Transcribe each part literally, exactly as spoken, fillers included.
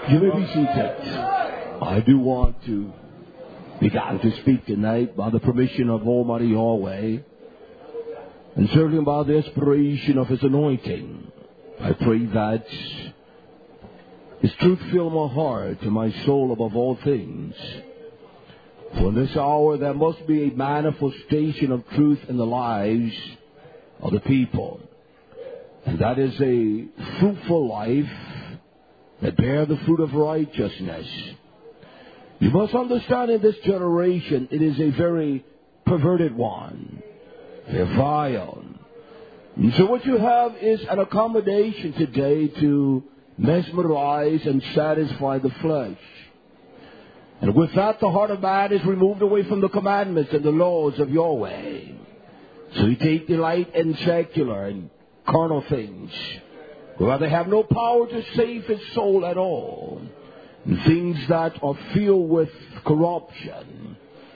You may be seated. I do want to begin to speak tonight by the permission of Almighty Yahweh, and certainly by the inspiration of His anointing. I pray that His truth fill my heart and my soul above all things. For in this hour there must be a manifestation of truth in the lives of the people. And that is a fruitful life that bear the fruit of righteousness. You must understand, in this generation, it is a very perverted one. Very vile. And so what you have is an accommodation today to mesmerize and satisfy the flesh. And with that, the heart of man is removed away from the commandments and the laws of Yahweh. So he take delight in secular and carnal things, where they have no power to save his soul at all. And things that are filled with corruption,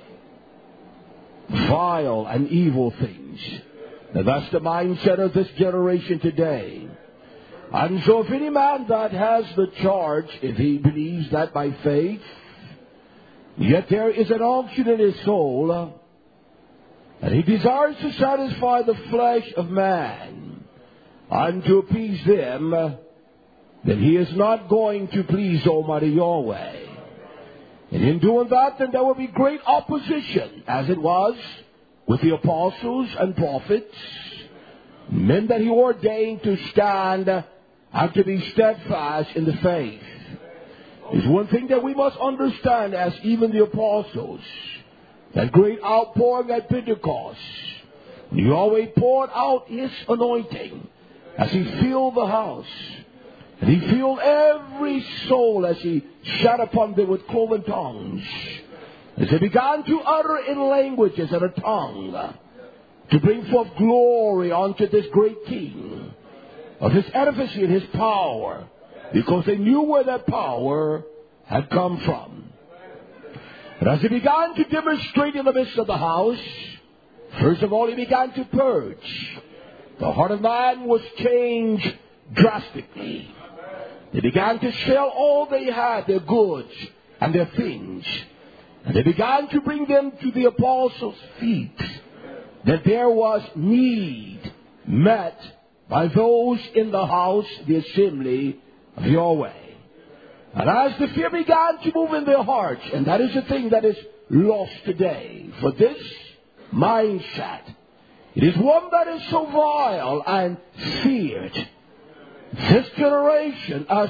vile and evil things. Now that's the mindset of this generation today. And so if any man that has the charge, if he believes that by faith, yet there is an unction in his soul, and he desires to satisfy the flesh of man, and to appease them, then he is not going to please Almighty Yahweh. And in doing that, then there will be great opposition, as it was with the apostles and prophets, men that he ordained to stand and to be steadfast in the faith. There's one thing that we must understand, as even the apostles, that great outpouring at Pentecost, Yahweh poured out His anointing as He filled the house. And He filled every soul as He sat upon them with cloven tongues, as they began to utter in languages and a tongue, to bring forth glory unto this great King, of His edifice and His power, because they knew where that power had come from. And as He began to demonstrate in the midst of the house, first of all He began to purge. The heart of man was changed drastically. They began to sell all they had, their goods and their things. And they began to bring them to the apostles' feet, that there was need met by those in the house, the assembly of Yahweh. And as the fear began to move in their hearts, and that is the thing that is lost today, for this mindset, it is one that is so vile and feared. This generation, as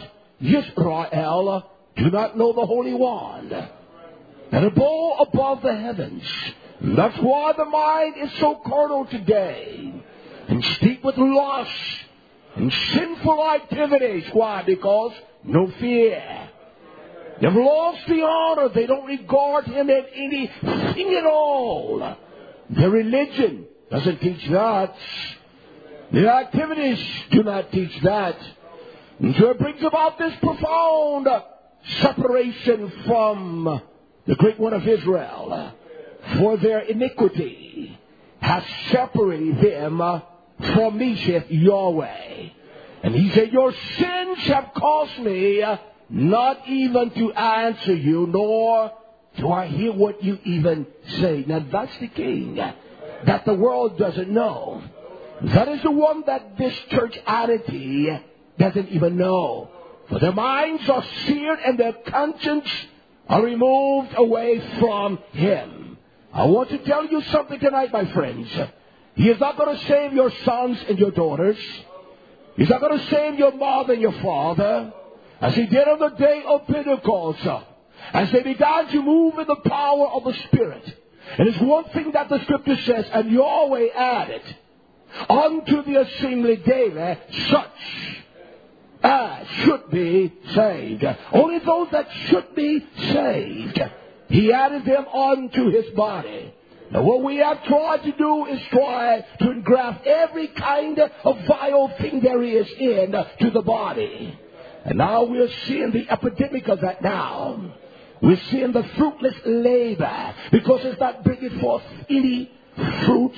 Israel, do not know the Holy One, and above above the heavens. And that's why the mind is so carnal today, and steeped with lust and sinful activities. Why? Because no fear. They've lost the honor. They don't regard Him as anything at all. Their religion doesn't teach that. The activities do not teach that. And so it brings about this profound separation from the Great One of Israel. For their iniquity has separated them from me, saith Yahweh. And He said, your sins have caused me not even to answer you, nor do I hear what you even say. Now that's the King that the world doesn't know. That is the one that this churchantity doesn't even know. For their minds are seared and their conscience are removed away from Him. I want to tell you something tonight, my friends. He is not going to save your sons and your daughters. He's not going to save your mother and your father, as He did on the day of Pentecost, as they began to move in the power of the Spirit. And it's one thing that the Scripture says, and Yahweh added unto the assembly daily such as should be saved. Only those that should be saved, He added them unto His body. Now what we have tried to do is try to engraft every kind of vile thing there is in to the body. And now we're seeing the epidemic of that now. We're seeing the fruitless labor, because it's not bringing forth any fruit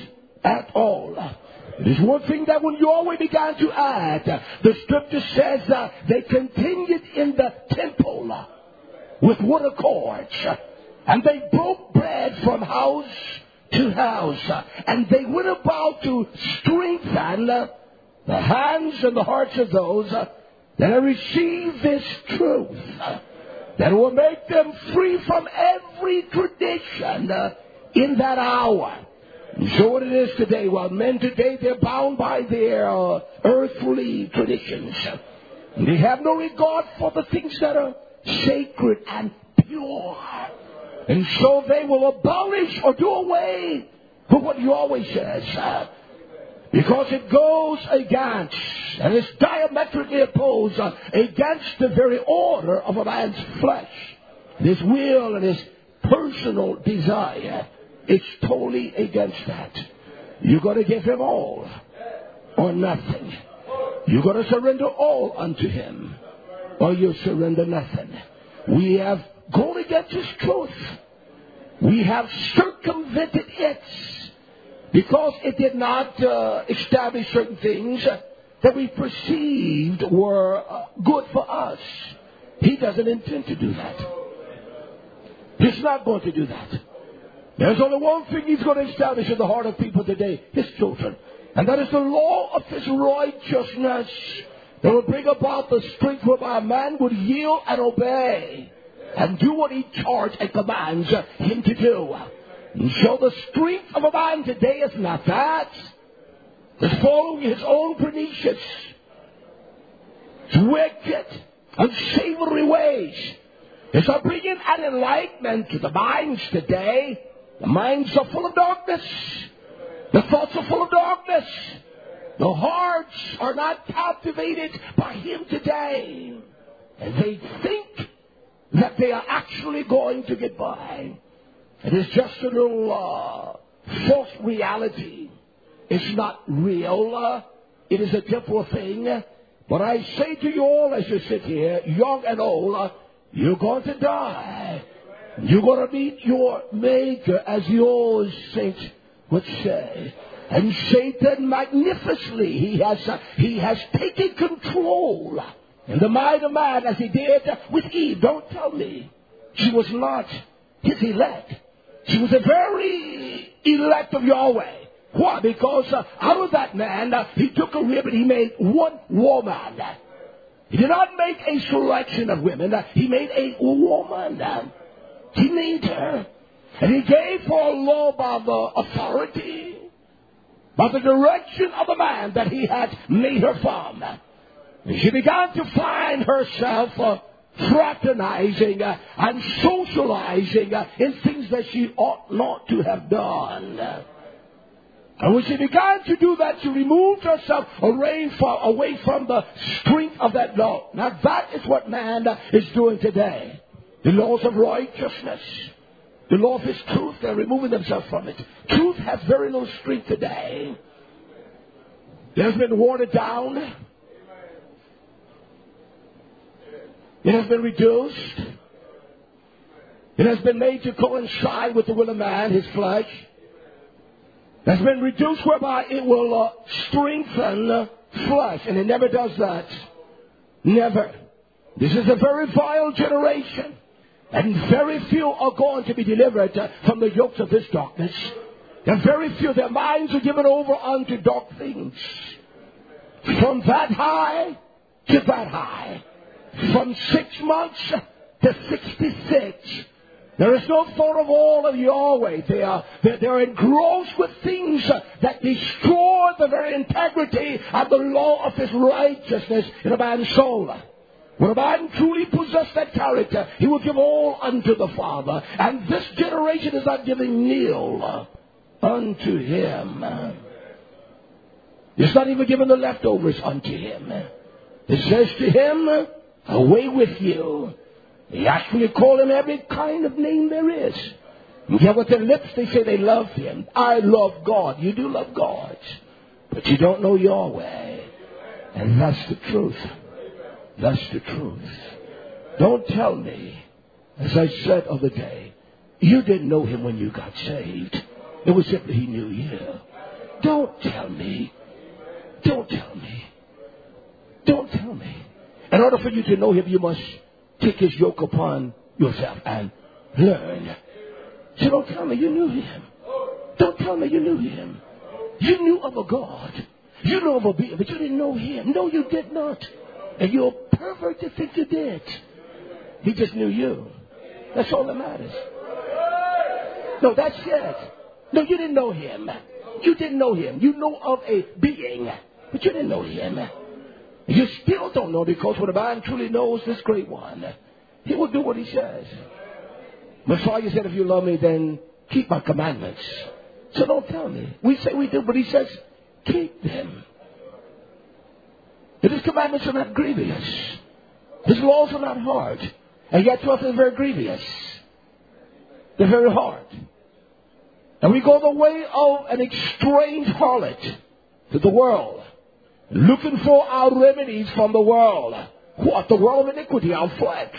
at all. There's one thing that when Yahweh began to add, the scripture says uh, they continued in the temple with one accord. And they broke bread from house to house. And they went about to strengthen the hands and the hearts of those that have received this truth, that will make them free from every tradition in that hour. And so what it is today, well, men today, they're bound by their uh, earthly traditions. And they have no regard for the things that are sacred and pure. And so they will abolish or do away with what Yahweh says. Uh, because it goes against, and is diametrically opposed uh, against the very order of a man's flesh, his will and his personal desire. It's totally against that. You're going to give him all or nothing. You're going to surrender all unto him or you surrender nothing. We have gone against his truth. We have circumvented it because it did not uh, establish certain things that we perceived were uh, good for us. He doesn't intend to do that. He's not going to do that. There's only one thing he's going to establish in the heart of people today, his children. And that is the law of his righteousness that will bring about the strength whereby a man would yield and obey and do what he charged and commands him to do. And so the strength of a man today is not that. It's following his own pernicious, wicked, unsavory ways. It's a bringing an enlightenment to the minds today. The minds are full of darkness. The thoughts are full of darkness. The hearts are not captivated by him today. And they think that they are actually going to get by. It is just a little uh, false reality. It's not real. Uh, it is a temporal thing. But I say to you all as you sit here, young and old, uh, you're going to die. You're going to meet your Maker, as the old saints would say. And Satan, magnificently, he has uh, he has taken control in the mind of man as he did with Eve. Don't tell me she was not his elect. She was a very elect of Yahweh. Why? Because uh, out of that man, uh, he took a rib and he made one woman. He did not make a selection of women. Uh, he made a woman. Uh, he made her. And he gave her a law by the authority, by the direction of the man that he had made her from. And she began to find herself uh, fraternizing uh, and socializing uh, in things that she ought not to have done. And when she began to do that, she removed herself away from, away from the strength of that law. Now that is what man uh, is doing today. The laws of righteousness, the law of his truth, they're removing themselves from it. Truth has very little strength today. It has been watered down. It has been reduced. It has been made to coincide with the will of man, his flesh. It has been reduced whereby it will uh, strengthen uh, flesh. And it never does that. Never. This is a very vile generation. And very few are going to be delivered uh, from the yokes of this darkness. And very few, their minds are given over unto dark things. From that high to that high. From six months to sixty-six. There is no thought of all of Yahweh. They are, they're, they're engrossed with things that destroy the very integrity of the law of his righteousness in a man's soul. When a man truly possesses that character, he will give all unto the Father. And this generation is not giving nil unto him. It's not even giving the leftovers unto him. It says to him, away with you. They actually call him every kind of name there is. And yet with their lips they say they love him. I love God. You do love God. But you don't know Yahweh. And that's the truth. That's the truth. Don't tell me, as I said of the day, you didn't know him when you got saved. It was simply he knew you. Don't tell me. Don't tell me. Don't tell me. In order for you to know him, you must take his yoke upon yourself and learn. So don't tell me you knew him. Don't tell me you knew him. You knew of a God. You know of a being, but you didn't know him. No, you did not. And you're a pervert to think you did. He just knew you. That's all that matters. No, that's it. No, you didn't know him. You didn't know him. You know of a being, but you didn't know him. You still don't know, because when a man truly knows this great one, he will do what he says. Messiah said, if you love me, then keep my commandments. So don't tell me. We say we do, but he says, keep them. And his commandments are not grievous. His laws are not hard. And yet to us they're very grievous. They're very hard. And we go the way of an estranged harlot to the world, looking for our remedies from the world. What? The world of iniquity, our flesh.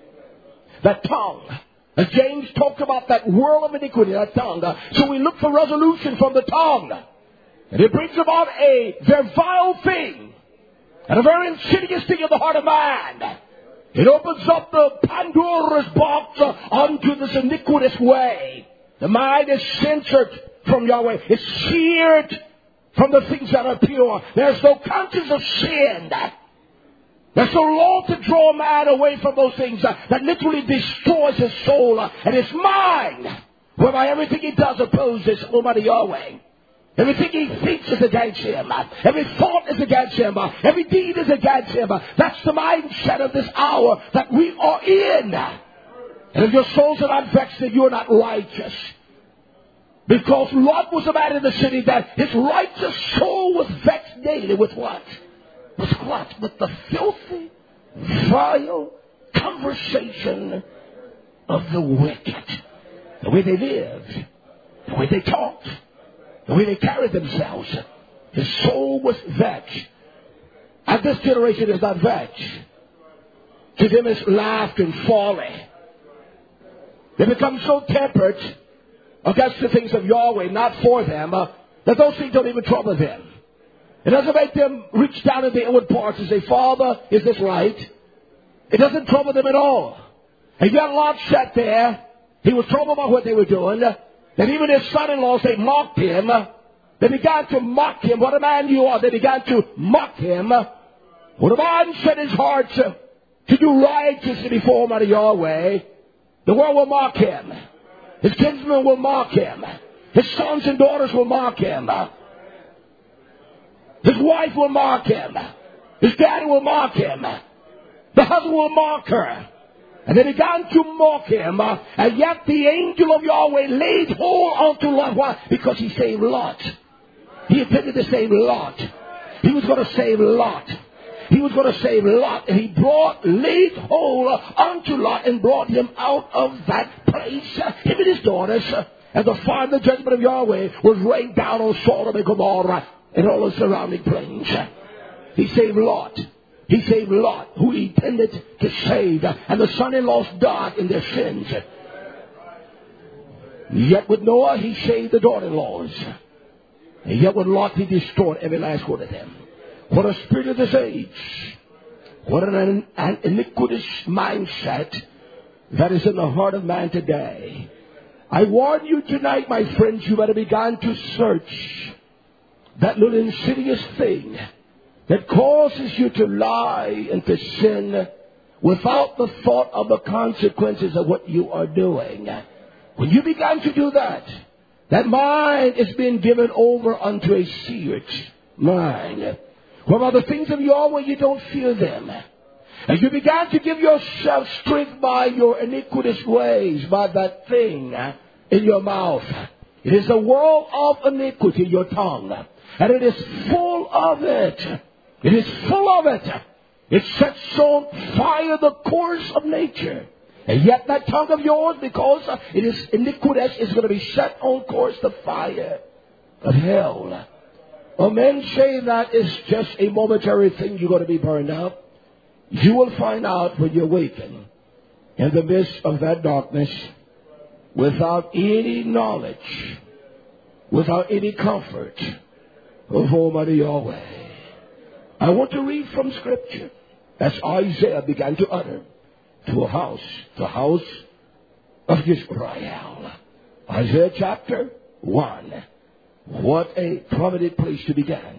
That tongue. As James talked about that world of iniquity, that tongue. So we look for resolution from the tongue. And it brings about a very vile thing. And a very insidious thing in the heart of man. It opens up the Pandora's box onto this iniquitous way. The mind is censored from Yahweh. It's seared from the things that are pure. There's no conscience of sin. There's no law to draw man away from those things that, that literally destroys his soul and his mind. Whereby everything he does opposes Almighty Yahweh. Everything he thinks is against him. Every thought is against him. Every deed is against him. That's the mindset of this hour that we are in. And if your souls are not vexed, then you are not righteous. Because Lot was a man in the city that his righteous soul was vexed daily with what? With what? With the filthy, vile conversation of the wicked. The way they lived. The way they talked. The way they carried themselves. His soul was vexed. And this generation is not vexed. To them it's laughter and folly. They become so tempered against the things of Yahweh, not for them, uh, that those things don't even trouble them. It doesn't make them reach down in the inward parts and say, Father, is this right? It doesn't trouble them at all. And yet Lot sat there. He was troubled by what they were doing. Then even his son-in-laws, they mocked him. They began to mock him. What a man you are. They began to mock him. When a man set his heart to, to do righteously before Almighty Yahweh, the world will mock him. His kinsmen will mock him. His sons and daughters will mock him. His wife will mock him. His daddy will mock him. The husband will mock her. And they began to mock him. Uh, and yet the angel of Yahweh laid hold onto Lot. Why? Because he saved Lot. He intended to save Lot. He was going to save Lot. He was going to save Lot. And he brought, laid hold onto Lot and brought him out of that place. Uh, him and his daughters. Uh, and the fire, the judgment of Yahweh was rained down on Sodom and Gomorrah and all the surrounding plains. Uh, he saved Lot. He saved Lot, who he intended to save. And the son-in-laws died in their sins. Yet with Noah, he saved the daughter-in-laws. And yet with Lot, he destroyed every last one of them. What a spirit of this age. What an, an iniquitous mindset that is in the heart of man today. I warn you tonight, my friends, you better begin to search that little insidious thing that causes you to lie and to sin without the thought of the consequences of what you are doing. When you begin to do that, that mind is being given over unto a seared mind. Whereby the things of Yahweh, you don't fear them. And you began to give yourself strength by your iniquitous ways, by that thing in your mouth. It is a world of iniquity, your tongue. And it is full of it. It is full of it. It sets on fire the course of nature. And yet that tongue of yours, because it is iniquitous, is going to be set on course the fire of hell. Well, men say that is just a momentary thing. You're going to be burned up. You will find out when you awaken in the midst of that darkness without any knowledge, without any comfort, of Almighty Yahweh. I want to read from Scripture as Isaiah began to utter to a house, the house of Israel. Isaiah chapter one. What a prominent place to begin.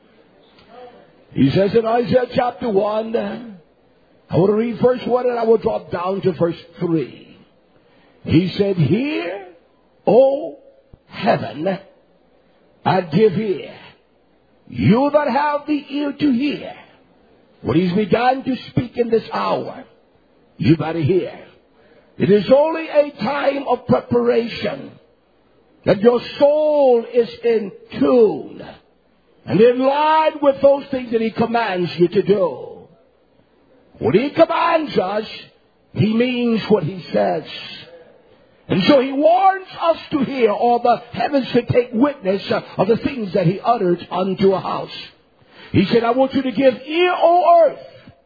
He says in Isaiah chapter one, I want to read verse one and I will drop down to verse three. He said, "Hear, O heaven, and give ear, you that have the ear to hear." What he's begun to speak in this hour, you better hear. It is only a time of preparation that your soul is in tune and in line with those things that he commands you to do. When he commands us, he means what he says. And so he warns us to hear, or the heavens to take witness of the things that he uttered unto a house. He said, "I want you to give ear, O earth,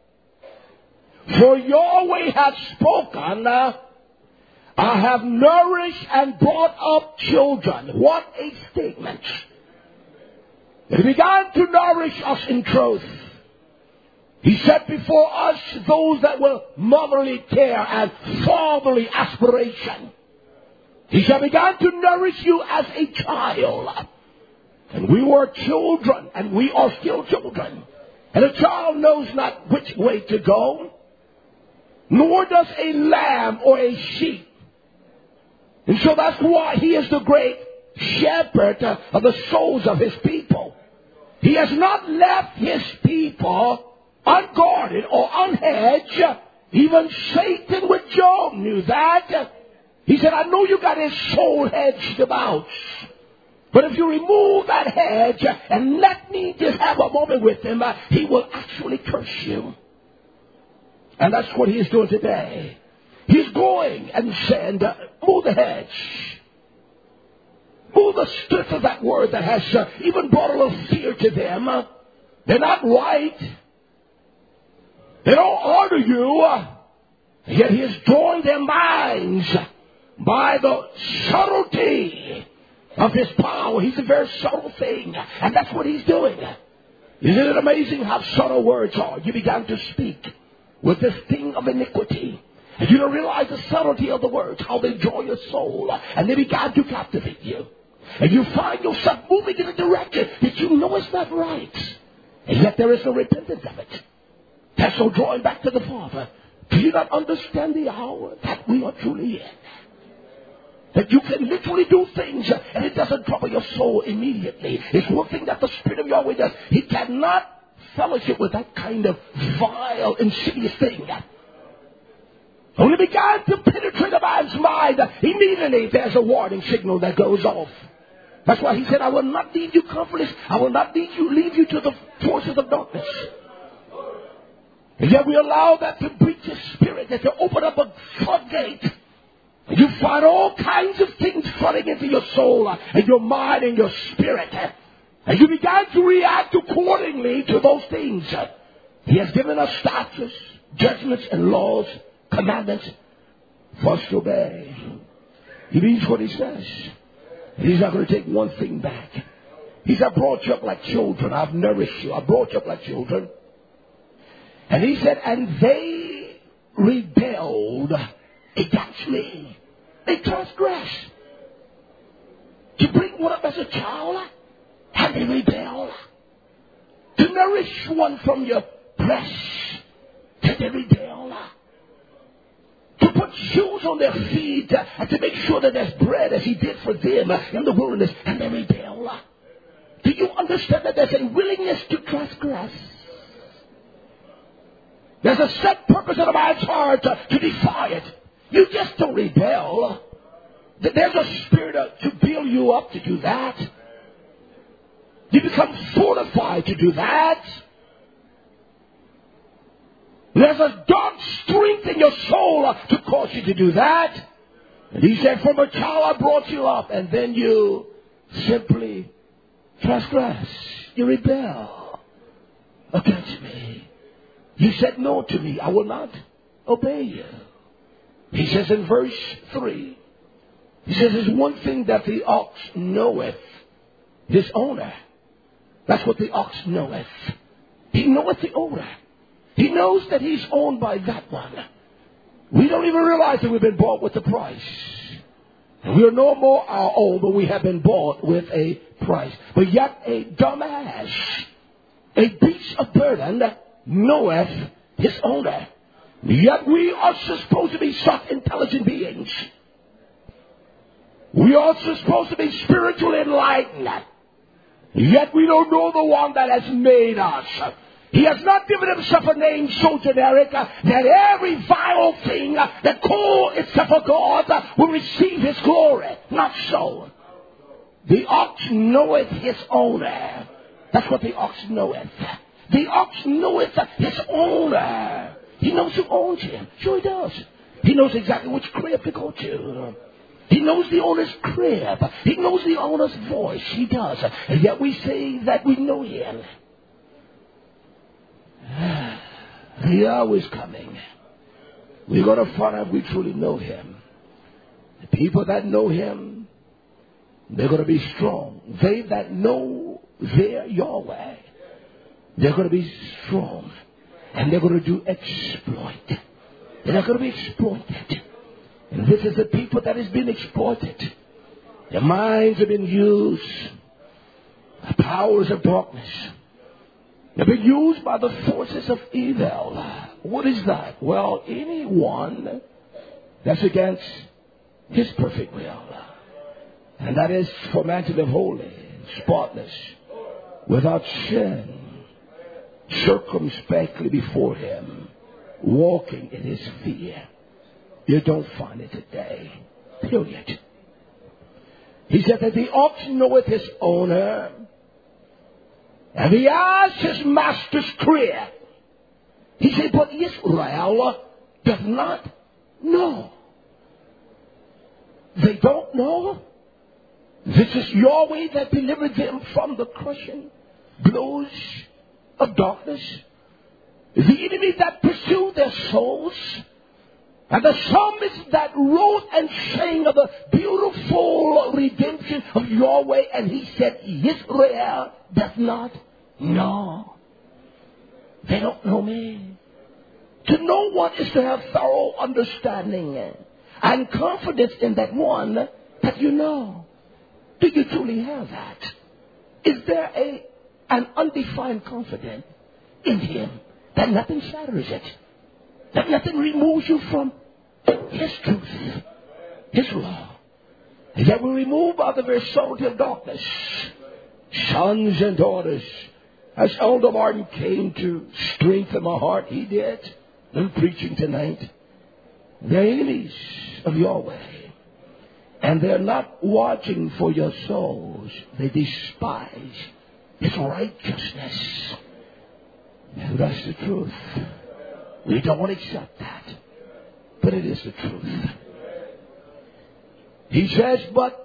for Yahweh hath spoken. I have nourished and brought up children." What a statement. He began to nourish us in truth. He set before us those that were motherly care and fatherly aspiration. He shall begin to nourish you as a child. And we were children, and we are still children. And a child knows not which way to go, nor does a lamb or a sheep. And so that's why he is the great shepherd of the souls of his people. He has not left his people unguarded or unhedged. Even Satan with Job knew that. He said, "I know you got his soul hedged about. But if you remove that hedge and let me just have a moment with him, he will actually curse you." And that's what he is doing today. He's going and saying, move the hedge. Move the strip of that word that has uh, even brought a little fear to them. Uh, they're not right. They don't honor you. Uh, yet he is drawing their minds by the subtlety of his power. He's a very subtle thing. And that's what he's doing. Isn't it amazing how subtle words are? You began to speak with this thing of iniquity. And you don't realize the subtlety of the words, how they draw your soul. And they began to captivate you. And you find yourself moving in a direction that you know is not right. And yet there is no repentance of it. That's no drawing back to the Father. Do you not understand the hour that we are truly in? That you can literally do things and it doesn't trouble your soul immediately. It's one thing that the Spirit of Yahweh does. He cannot fellowship with that kind of vile, insidious thing. When it began to penetrate a man's mind, immediately there's a warning signal that goes off. That's why he said, "I will not leave you comfortless. I will not leave you, leave you to the forces of darkness." And yet we allow that to breach his spirit, that to open up a floodgate. And you find all kinds of things flooding into your soul and your mind and your spirit. And you began to react accordingly to those things. He has given us statutes, judgments, and laws, commandments for us to obey. He means what he says. He's not going to take one thing back. He said, "I brought you up like children. I've nourished you. I brought you up like children." And he said, "And they rebelled against me." They transgressed. To bring one up as a child, and they rebel. To nourish one from your breast, and they rebel. To put shoes on their feet uh, and to make sure that there's bread as he did for them uh, in the wilderness, and they rebel. Do you understand that there's a willingness to transgress? There's a set purpose in a man's heart uh, to defy it. You just don't rebel. There's a spirit uh, to build you up to do that. You become fortified to do that. There's a dark strength in your soul uh, to cause you to do that. And he said, "From a child I brought you up," and then you simply transgress. You rebel against me. You said no to me. I will not obey you. He says in verse three, he says, "There's one thing that the ox knoweth, his owner, That's what the ox knoweth. He knoweth the owner. He knows that he's owned by that one. We don't even realize that we've been bought with a price. And we are no more our own, but we have been bought with a price. But yet a dumbass, a beast of burden, knoweth his owner. Yet we are supposed to be such intelligent beings. We are supposed to be spiritually enlightened. Yet we don't know the one that has made us. He has not given himself a name so generic uh, that every vile thing uh, that calls itself a God uh, will receive his glory. Not so. The ox knoweth his owner. That's what the ox knoweth. The ox knoweth his owner. He knows who owns him. Sure he does. He knows exactly which crib to go to. He knows the owner's crib. He knows the owner's voice. He does. And yet we say that we know him. The hour is coming. We're going to find out if we truly know him. The people that know him, they're going to be strong. They that know their Yahweh, they're going to be strong. And they're going to do exploit. They're not going to be exploited. And this is the people that has been exploited. Their minds have been used. The powers of darkness. They've been used by the forces of evil. What is that? Well, anyone that's against his perfect will. And that is for man to live holy, spotless, without sin, circumspectly before him, walking in his fear. You don't find it today. Period. He said that the ox knoweth his owner, and he has his master's crib. He said, but Israel does not know. They don't know. This is Yahweh that delivered them from the crushing blows of darkness. The enemy that pursued their souls. And the psalmist that wrote and sang of the beautiful redemption of Yahweh. And he said, Israel does not know. They don't know me. To know one is to have thorough understanding and confidence in that one that you know. Do you truly have that? Is there a an undefined confidence in him that nothing shatters it? That nothing removes you from his truth, his law. And that will remove out the very subtlety of darkness. Sons and daughters, as Elder Martin came to strengthen my heart, he did. I'm preaching tonight. They're enemies of Yahweh. And they're not watching for your souls. They despise his righteousness. And that's the truth. We don't want to accept that. But it is the truth. He says, but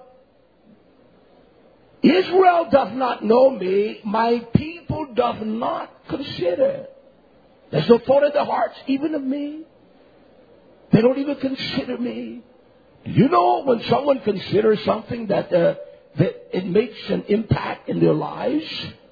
Israel does not know me. My people does not consider. There's no thought in their hearts, even of me. They don't even consider me. You know, when someone considers something that, uh, that it makes an impact in their lives.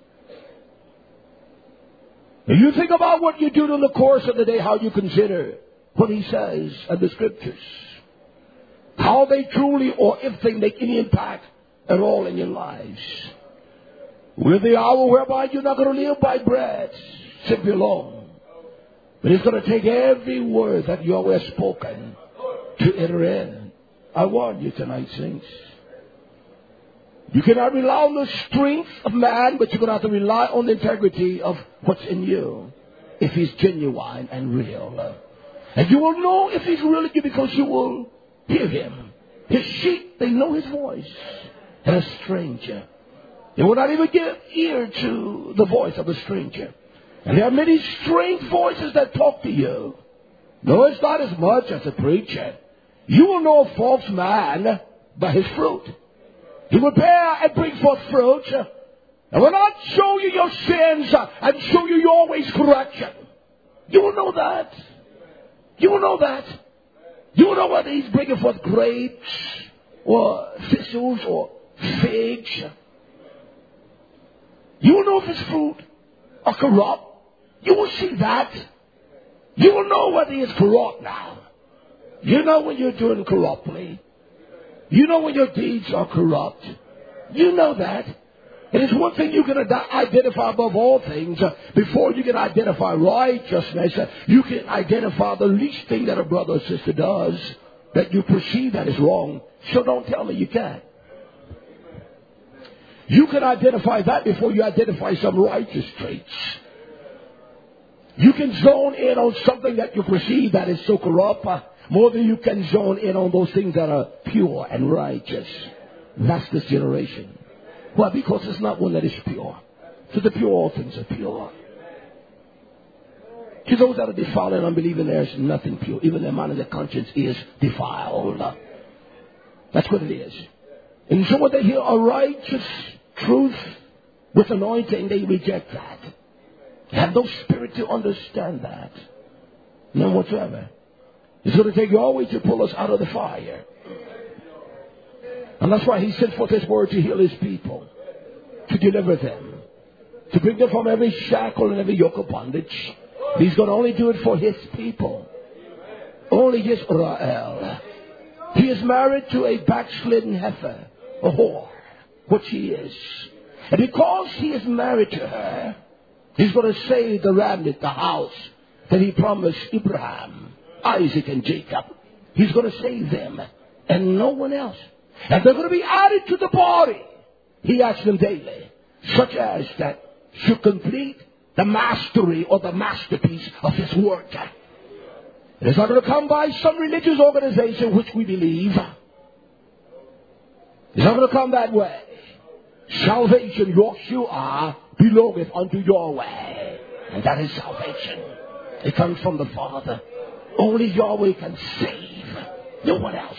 You think about what you do in the course of the day, how you consider what he says in the scriptures. How they truly or if they make any impact at all in your lives. With the hour whereby you're not going to live by bread simply alone. But it's going to take every word that Yahweh has spoken to enter in. I warn you tonight, saints. You cannot rely on the strength of man, but you're going to have to rely on the integrity of what's in you. If he's genuine and real. And you will know if he's really good because you will hear him. His sheep, they know his voice. And a stranger, they will not even give ear to the voice of a stranger. And there are many strange voices that talk to you. No, it's not as much as a preacher. You will know a false man by his fruit. He will bear and bring forth fruit and will not show you your sins and show you Yahweh's correction. You will know that. You will know that. You will know whether he's bringing forth grapes or thistles or figs. You will know if it's fruit or corrupt. You will see that. You will know whether it's corrupt now. You know when you're doing corruptly. You know when your deeds are corrupt. You know that. It is one thing you can identify above all things. Uh, before you can identify righteousness, uh, you can identify the least thing that a brother or sister does that you perceive that is wrong. So don't tell me you can't. You can identify that before you identify some righteous traits. You can zone in on something that you perceive that is so corrupt uh, more than you can zone in on those things that are pure and righteous. That's this generation. Why? Because it's not one that is pure. To the pure, all things are pure. To those that are defiled and unbelieving, there is nothing pure. Even their mind and their conscience is defiled. That's what it is. And so when they hear a righteous truth with anointing, they reject that. They have no spirit to understand that. None whatsoever. It's going to take Yahweh to pull us out of the fire. And that's why he sent forth his word to heal his people, to deliver them, to bring them from every shackle and every yoke of bondage. He's going to only do it for his people. Only Israel. He is married to a backslidden heifer, a whore, which he is. And because he is married to her, he's going to save the remnant, the house that he promised Abraham, Isaac, and Jacob. He's going to save them and no one else. And they're going to be added to the body. He adds them daily, such as that should complete the mastery or the masterpiece of his work. It is not going to come by some religious organization which we believe. It's not going to come that way. Salvation, Yeshua, belongeth unto Yahweh. And that is salvation. It comes from the Father. Only Yahweh can save. No one else.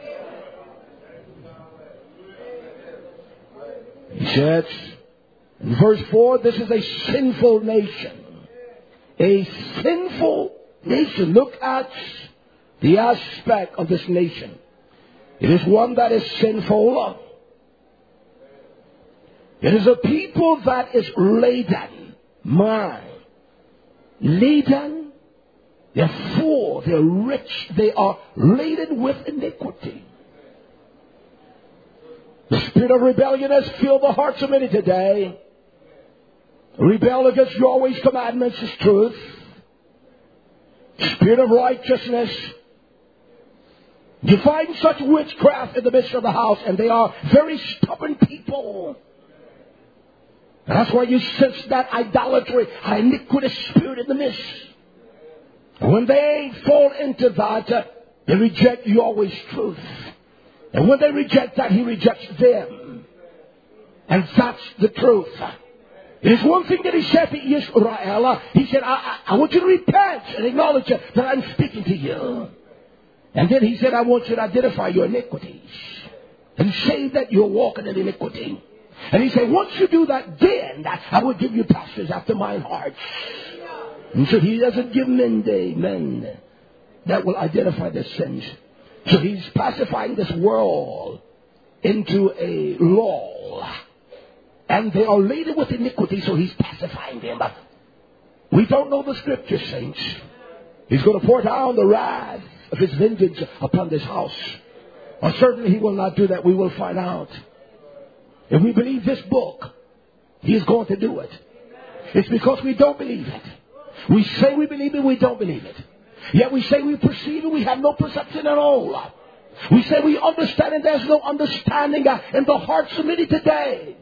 He says in verse four, this is a sinful nation. A sinful nation. Look at the aspect of this nation. It is one that is sinful. It is a people that is laden. Mind. Laden. They're full. They're rich. They are laden with iniquity. The spirit of rebellion has filled the hearts of many today. Rebel against Yahweh's commandments is truth. Spirit of righteousness. You find such witchcraft in the midst of the house, and they are very stubborn people. And that's why you sense that idolatry, iniquitous spirit in the midst. And when they fall into that, uh, they reject Yahweh's truth. And when they reject that, he rejects them. And that's the truth. It is one thing that he said to Israel. He said, I, I, I want you to repent and acknowledge that I'm speaking to you. And then he said, I want you to identify your iniquities. And say that you're walking in iniquity. And he said, once you do that, then I will give you pastors after my heart. And so he doesn't give men the men that will identify their sins. So he's pacifying this world into a lull. And they are laden with iniquity, so he's pacifying them. But we don't know the scripture, saints. He's going to pour down the wrath of his vengeance upon this house. Or certainly he will not do that. We will find out. If we believe this book, he is going to do it. It's because we don't believe it. We say we believe it, we don't believe it. Yet we say we perceive it, we have no perception at all. We say we understand it, there's no understanding in the hearts of many today.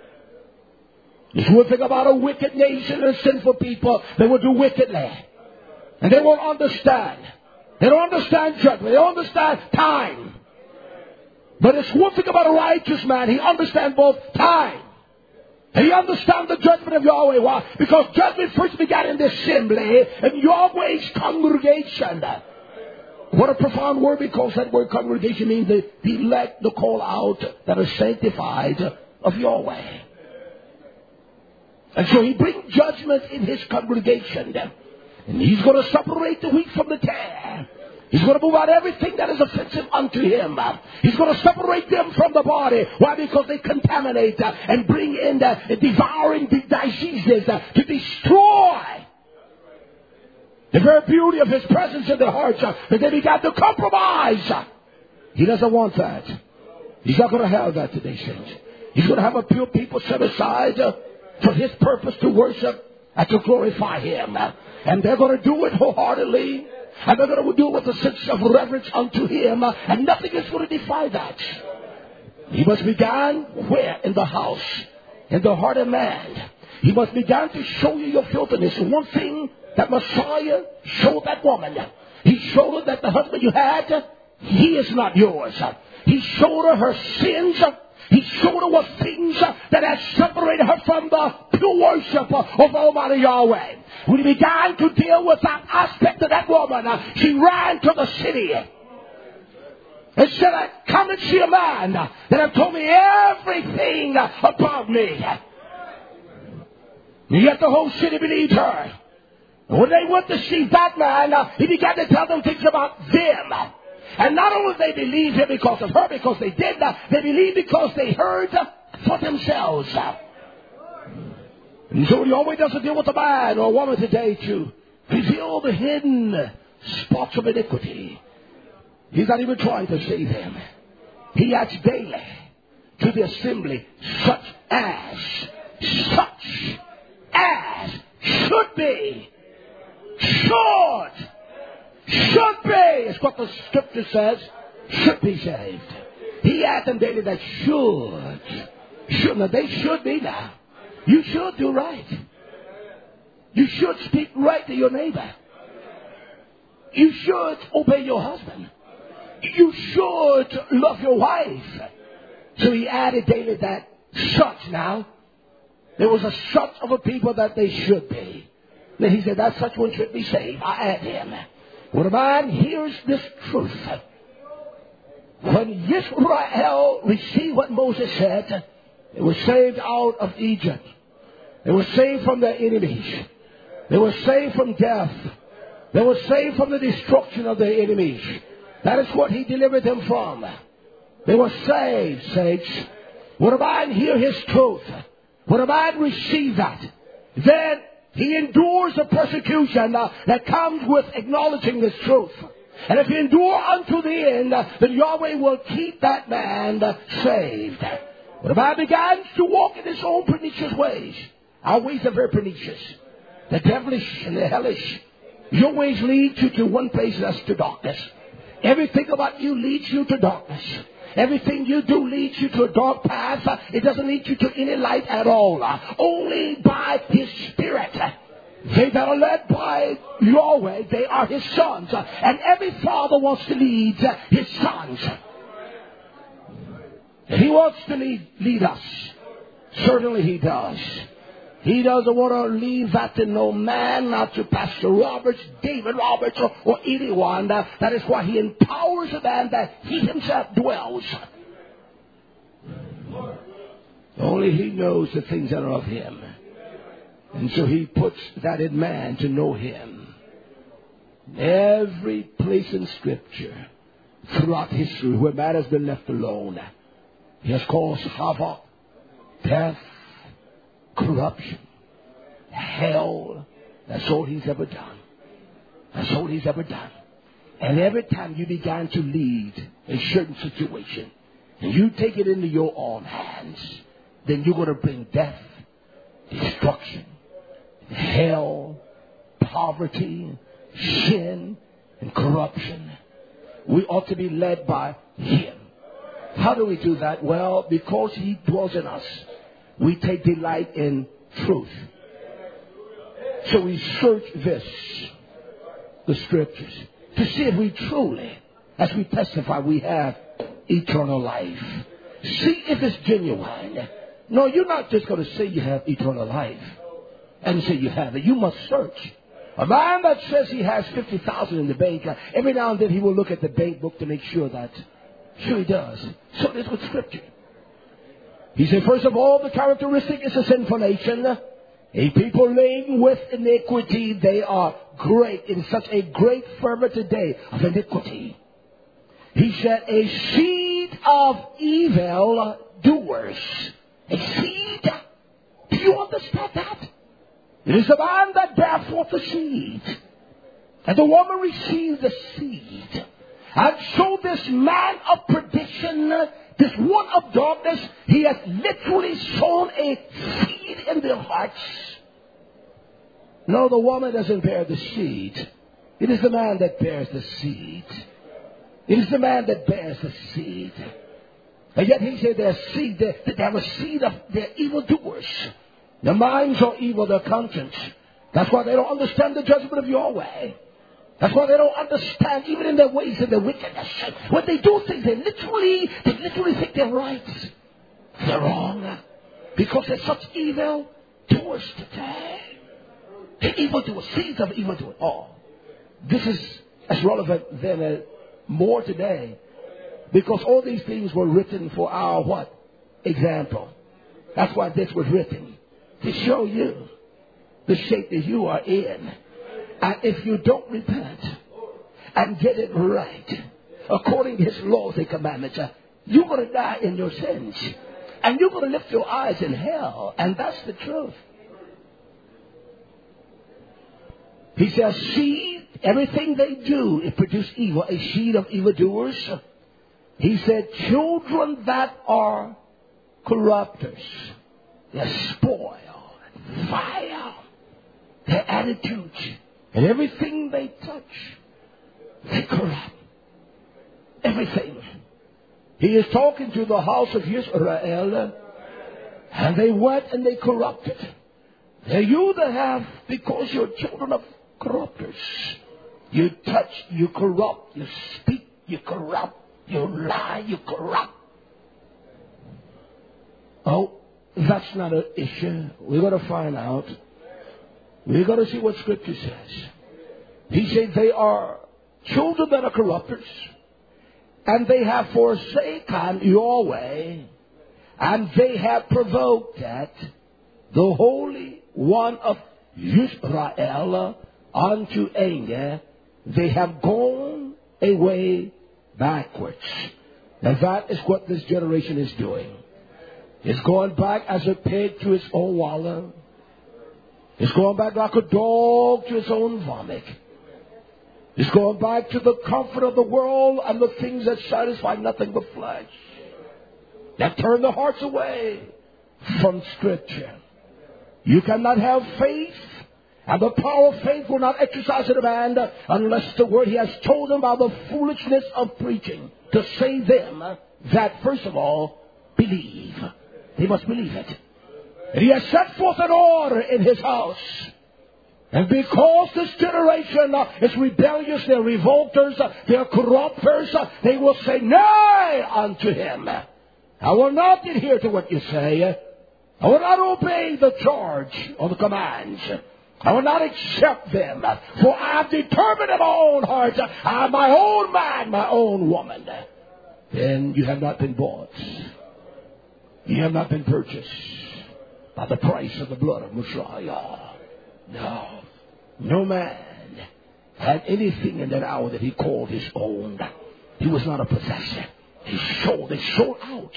There's one thing about a wicked nation and sinful people, they will do wickedly. And they won't understand. They don't understand judgment. They don't understand time. But it's one thing about a righteous man, he understands both time. And he understands the judgment of Yahweh. Why? Because judgment first began in the assembly and Yahweh's congregation. What a profound word, because that word congregation means the, the elect, the call out that are sanctified of Yahweh. And so he brings judgment in his congregation. And he's going to separate the wheat from the tare. He's going to move out everything that is offensive unto him. He's going to separate them from the body. Why? Because they contaminate uh, and bring in the devouring diseases uh, to destroy the very beauty of his presence in their hearts. Uh, but they began to compromise. He doesn't want that. He's not going to have that today, saints. He's going to have a pure people set aside uh, for his purpose to worship and to glorify him. Uh, and they're going to do it wholeheartedly. And they're going to do it with a sense of reverence unto him. Uh, and nothing is going to defy that. He must begin where? In the house. In the heart of man. He must begin to show you your filthiness. And one thing that Messiah showed that woman. He showed her that the husband you had, he is not yours. He showed her her sins. He showed her what things that had separated her from the pure worship of Almighty Yahweh. When he began to deal with that aspect of that woman, she ran to the city and said, come and see a man that have told me everything about me. And yet the whole city believed her. And when they went to see that man, he began to tell them things about them. And not only did they believe him because of her, because they did that, they believed because they heard for themselves. And so he always doesn't deal with a man or a woman today to reveal the hidden spots of iniquity. He's not even trying to save them. He acts daily to the assembly, such as, such as should be, should, should be, is what the scripture says, should be saved. He acts them daily that should, should, now they should be now. You should do right. You should speak right to your neighbor. You should obey your husband. You should love your wife. So he added daily that such now. There was a such of a people that they should be. Then he said that such one should be saved. I add him. When a man hears this truth, when Israel received what Moses said, they were saved out of Egypt. They were saved from their enemies. They were saved from death. They were saved from the destruction of their enemies. That is what he delivered them from. They were saved, saints. When a man hear his truth, when a man receive that, then he endures the persecution uh, that comes with acknowledging this truth. And if he endure unto the end, uh, then Yahweh will keep that man uh, saved. When a man begins to walk in his own pernicious ways, our ways are very pernicious. The devilish and the hellish. Your ways lead you to one place, that's to darkness. Everything about you leads you to darkness. Everything you do leads you to a dark path. It doesn't lead you to any light at all. Only by His Spirit. They that are led by Yahweh, they are His sons. And every father wants to lead his sons. He wants to lead, lead us. Certainly He does. He doesn't want to leave that to no man, not to Pastor Roberts, David Roberts, or, or anyone. That, that is why He empowers a man that He Himself dwells. Only He knows the things that are of Him. And so He puts that in man to know Him. Every place in Scripture, throughout history, where man has been left alone, He has caused havoc, death, corruption, hell. That's all He's ever done. That's all He's ever done. And every time you began to lead a certain situation, and you take it into your own hands, then you're going to bring death, destruction, hell, poverty, sin, and corruption. We ought to be led by Him. How do we do that? Well, because He dwells in us, we take delight in truth. So we search this, the Scriptures, to see if we truly, as we testify, we have eternal life. See if it's genuine. No, you're not just going to say you have eternal life and say you have it. You must search. A man that says he has fifty thousand in the bank, every now and then he will look at the bank book to make sure that, sure he does. So it is with Scripture. He said, first of all, the characteristic is a sinful nation. A people laden with iniquity, they are great, in such a great fervor today of iniquity. He said, a seed of evil doers. A seed. Do you understand that? It is the man that bear forth the seed. And the woman received the seed. And so this man of perdition, this one of darkness, he has literally sown a seed in their hearts. No, the woman doesn't bear the seed. It is the man that bears the seed. It is the man that bears the seed. And yet he said their seed, that they have a seed of their evildoers. Their minds are evil, their conscience. That's why they don't understand the judgment of your way. That's why they don't understand, even in their ways and their wickedness. When they do things, they literally, they literally think they're right. They're wrong. Because there's such evil doers today. The evildoers, seeds of evildoers. Oh, this is as relevant then as more today. Because all these things were written for our what? Example. That's why this was written. To show you the shape that you are in. And if you don't repent and get it right, according to his laws and commandments, you're going to die in your sins. And you're going to lift your eyes in hell. And that's the truth. He says, seed, everything they do, it produces evil, a seed of evildoers. He said, children that are corrupters, they're spoiled, vile, their attitudes, and everything they touch, they corrupt. Everything. He is talking to the house of Israel, and they went and they corrupted. Now you that have, because you're children of corrupters, you touch, you corrupt, you speak, you corrupt, you lie, you corrupt. Oh, that's not an issue. We're going to find out. We're going to see what Scripture says. He said they are children that are corrupters, and they have forsaken your way, and they have provoked at the Holy One of Israel unto anger. They have gone away backwards. Now that is what this generation is doing. It's going back as a pig to its own wallow. It's going back like a dog to its own vomit. It's going back to the comfort of the world and the things that satisfy nothing but flesh. That turn the hearts away from Scripture. You cannot have faith, and the power of faith will not exercise in a man unless the word he has told them by the foolishness of preaching to save them that first of all believe. They must believe it. And he has set forth an order in his house. And because this generation uh, is rebellious, they're revolters, uh, they're corrupters, uh, they will say nay unto him. I will not adhere to what you say. I will not obey the charge or the commands. I will not accept them. For I have determined in my own heart, I am my own man, my own woman. Then you have not been bought. You have not been purchased by the price of the blood of Messiah. No. No man had anything in that hour that he called his own. He was not a possessor. He sold. They sold out.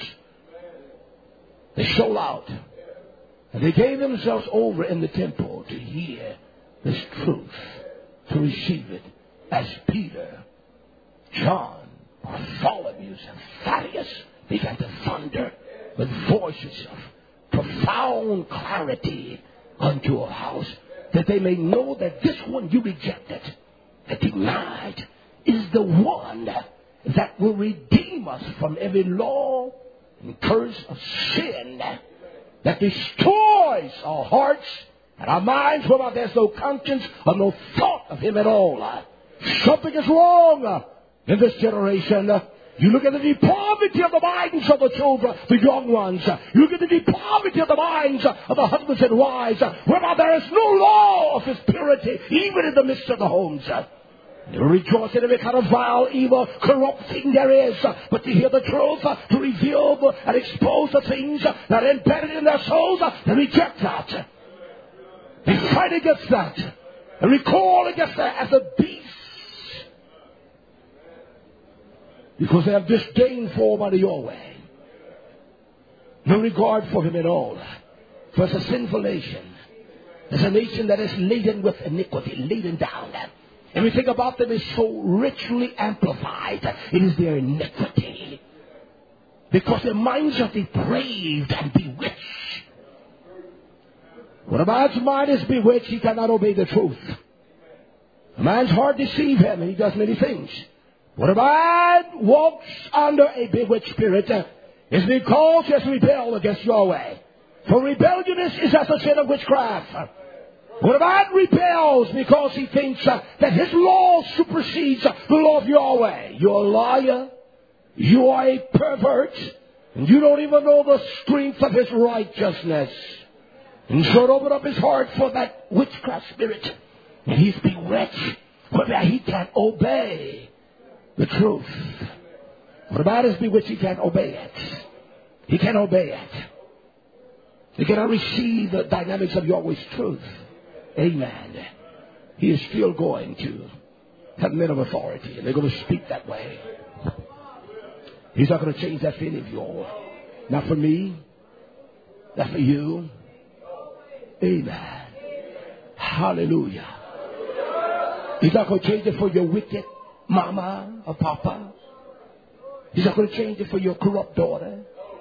They sold out. And they gave themselves over in the temple to hear this truth, to receive it, as Peter, John, Bartholomew, and Thaddeus began to thunder with voices of profound clarity unto a house, that they may know that this one you rejected, that denied, is the one that will redeem us from every law and curse of sin that destroys our hearts and our minds, whereby there's no conscience or no thought of him at all. Something is wrong in this generation. You look at the depravity of the minds of the children, the young ones. You look at the depravity of the minds of the husbands and wives, whereby there is no law of his purity, even in the midst of the homes. You rejoice in every kind of vile, evil, corrupt thing there is. But to hear the truth, to reveal and expose the things that are embedded in their souls, they reject that. They fight against that. and recoil against her as a beast. Because they have disdain for Almighty Yahweh. No regard for him at all. For it's a sinful nation. It's a nation that is laden with iniquity, laden down. And we think about them as so richly amplified. It is their iniquity. Because their minds are depraved and bewitched. When a man's mind is bewitched, he cannot obey the truth. A man's heart deceives him and he does many things. When a man walks under a bewitched spirit, it's because he has rebelled against Yahweh. For rebellion is, is as a sin of witchcraft. When a man rebels because he thinks uh, that his law supersedes uh, the law of Yahweh, you're a liar, you are a pervert, and you don't even know the strength of his righteousness. And so it opened up his heart for that witchcraft spirit. And he's bewitched, whereby he can't obey the truth. When a man is bewitched, he can't obey it. He can't obey it. He cannot receive the dynamics of Yahweh's truth. Amen. He is still going to have men of authority, and they're going to speak that way. He's not going to change that for any of you all. Not for me. Not for you. Amen. Hallelujah. He's not going to change it for your wicked mama or papa. He's not going to change it for your corrupt daughter.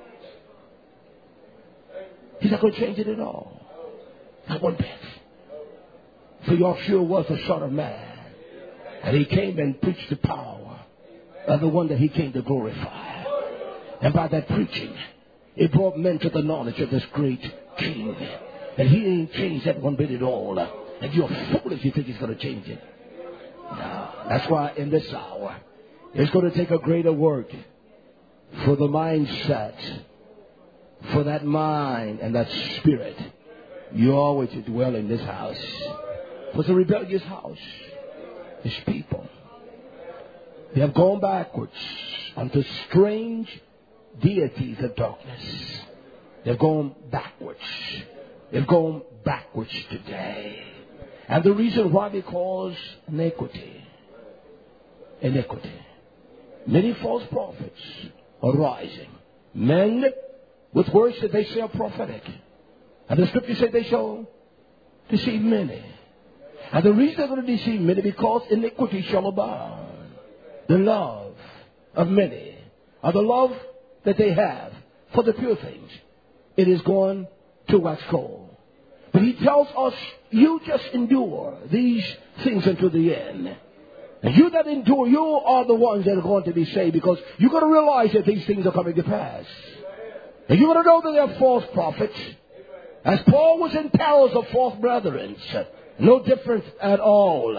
He's not going to change it at all. Not one bit. For Yahshua was the Son of Man. And he came and preached the power of the one that he came to glorify. And by that preaching, it brought men to the knowledge of this great King. And he didn't change that one bit at all. And you're fool if you think he's going to change it. No. That's why in this hour, it's going to take a greater work for the mindset, for that mind and that spirit. You always to dwell in this house. It was a rebellious house. His people. They have gone backwards unto strange deities of darkness. They've gone backwards. They've gone backwards today. And the reason why, because iniquity. Iniquity. Many false prophets are rising. Men with words that they say are prophetic. And the scripture said they shall deceive many. And the reason they're going to deceive many, because iniquity shall abound. The love of many, or the love that they have for the pure things, it is going to wax cold. But he tells us, you just endure these things until the end. And you that endure, you are the ones that are going to be saved, because you're going to realize that these things are coming to pass. And you're going to know that they're false prophets. As Paul was in perils of false brethren, no difference at all.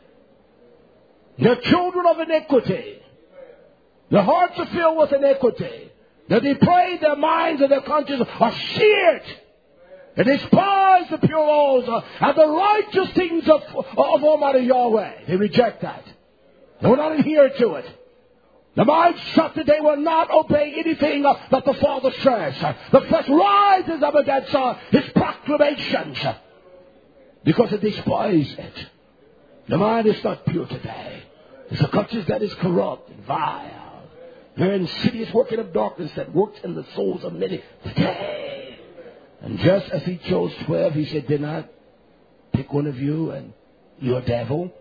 They're children of iniquity. Their hearts are filled with iniquity. They're depraved, their minds and their consciences are seared. They despise the pure laws and the righteous things of, of Almighty Yahweh. They reject that. They will not adhere to it. The mind shut that they will not obey anything uh, that the Father says. The flesh rises up against uh, his proclamations because it despises it. The mind is not pure today. It's a conscience that is corrupt and vile. Very insidious working of darkness that works in the souls of many today. And just as he chose twelve, he said, did not pick one of you and you're a devil.